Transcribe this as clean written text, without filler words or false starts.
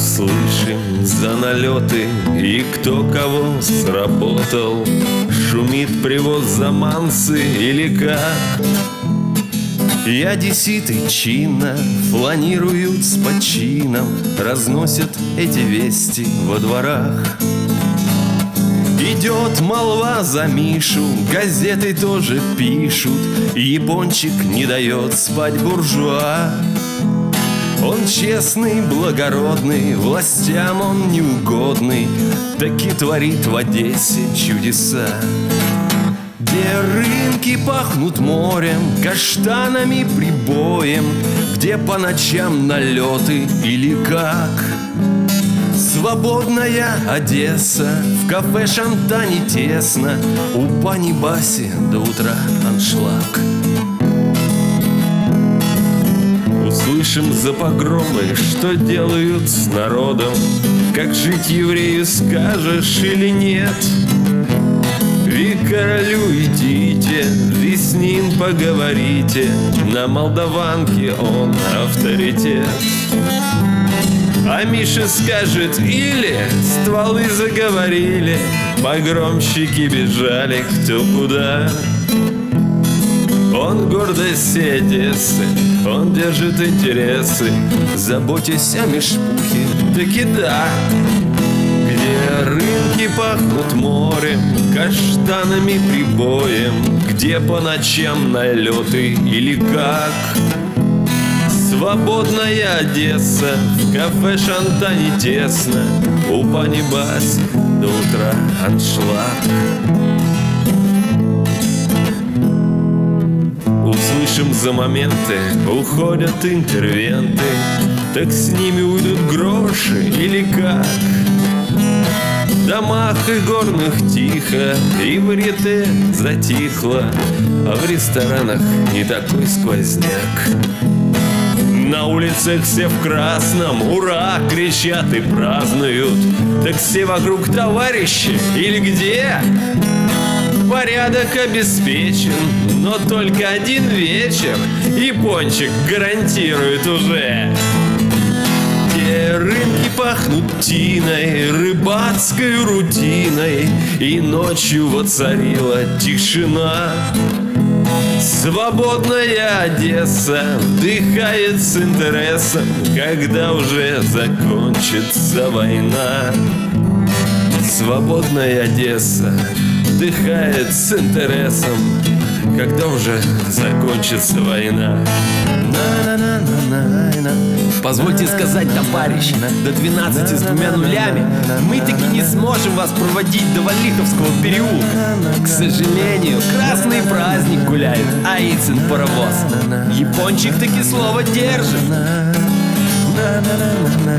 услышим за налеты и кто кого сработал. Шумит привоз заманцы или как? И одесситы чинно фланируют с почином, разносят эти вести во дворах. Идет молва за Мишу, газеты тоже пишут, япончик не дает спать буржуа. Он честный, благородный, властям он неугодный, таки творит в Одессе чудеса. Где рынки пахнут морем, каштанами, прибоем, где по ночам налеты или как? Свободная Одесса, в кафе Шантане тесно, у пани Баси до утра аншлаг. Услышим за погромы, что делают с народом, как жить еврею скажешь или нет. И королю идите, и с ним поговорите, на молдаванке он авторитет. А Миша скажет или стволы заговорили, погромщики бежали кто куда. Он гордость Одессы, он держит интересы, заботясь о мешпухе, таки да. Где рынки пахнут морем, каштанами, прибоем, где по ночам налеты или как? Свободная Одесса, в кафе Шантане тесно, у пани Баси до утра аншлаг. Услышим за моменты, уходят интервенты, так с ними уйдут гроши или как? В домах и горных тихо, и в рите затихло, а в ресторанах не такой сквозняк. На улицах все в красном, ура, кричат и празднуют, так все вокруг товарищи или где? Порядок обеспечен, но только один вечер япончик гарантирует уже. Где рынки пахнут тиной, рыбацкой рутиной, и ночью воцарила тишина. Свободная Одесса вдыхает с интересом, когда уже закончится война. Свободная Одесса вдыхает с интересом, когда уже закончится война. Позвольте сказать, товарищ, до 12 с 2 нулями мы таки не сможем вас проводить до Валиховского переулка. К сожалению, красный праздник гуляет, а Ицин паровоз. Япончик таки слово держит.